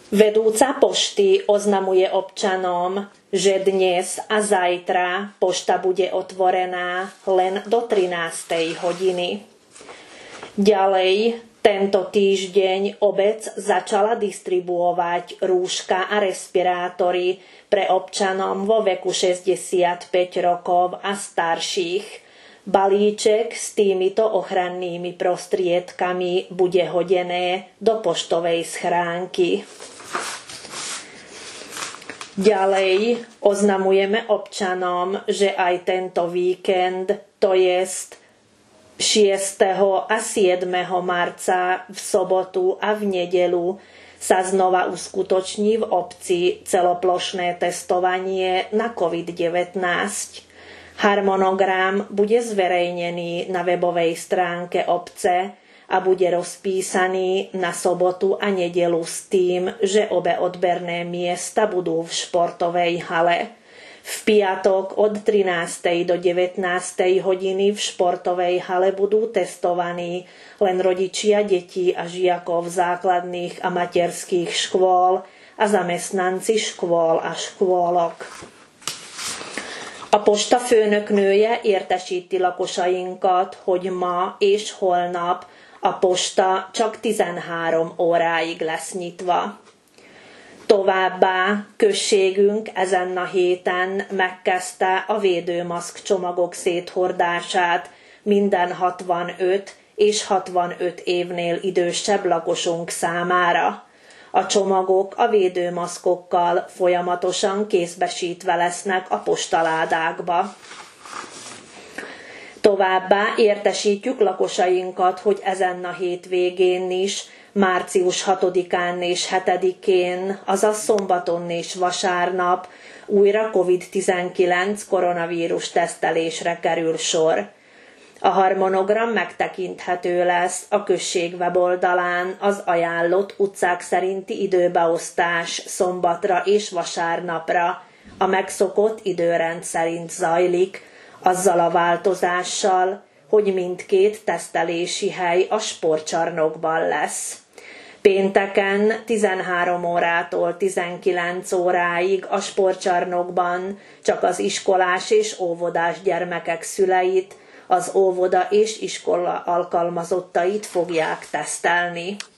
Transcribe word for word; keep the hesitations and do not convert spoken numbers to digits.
Vedúca pošty oznamuje občanom, že dnes a zajtra pošta bude otvorená len do trinástej hodiny. Ďalej, tento týždeň obec začala distribuovať rúška a respirátory pre občanom vo veku šesťdesiatpäť rokov a starších. Balíček s týmito ochrannými prostriedkami bude hodené do poštovej schránky. Ďalej oznamujeme občanom, že aj tento víkend, to jest šiesteho a siedmeho marca v sobotu a v nedeľu, sa znova uskutoční v obci celoplošné testovanie na covid devätnásť. Harmonogram bude zverejnený na webovej stránke obce a bude rozpísaný na sobotu a nedeľu s tým, že obe odberné miesta budú v športovej hale. V piatok od trinástej do devätnástej hodiny v športovej hale budú testovaní len rodičia detí a žiakov základných a materských škôl a zamestnanci škôl a škôlok. A postafőnöknője értesíti lakosainkat, hogy ma és holnap a posta csak tizenhárom óráig lesz nyitva. Továbbá községünk ezen a héten megkezdte a védőmaszk csomagok széthordását minden hatvanöt és hatvanöt évnél idősebb lakosunk számára. A csomagok a védőmaszkokkal folyamatosan kézbesítve lesznek a postaládákba. Továbbá értesítjük lakosainkat, hogy ezen a hétvégén is, március hatodikán és hetedikén, azaz szombaton és vasárnap újra covid tizenkilenc koronavírus tesztelésre kerül sor. A harmonogram megtekinthető lesz a község weboldalán az ajánlott utcák szerinti időbeosztás szombatra és vasárnapra, a megszokott időrend szerint zajlik, azzal a változással, hogy mindkét tesztelési hely a sportcsarnokban lesz. Pénteken tizenhárom órától tizenkilenc óráig a sportcsarnokban csak az iskolás és óvodás gyermekek szüleit, az óvoda és iskola alkalmazottait fogják tesztelni.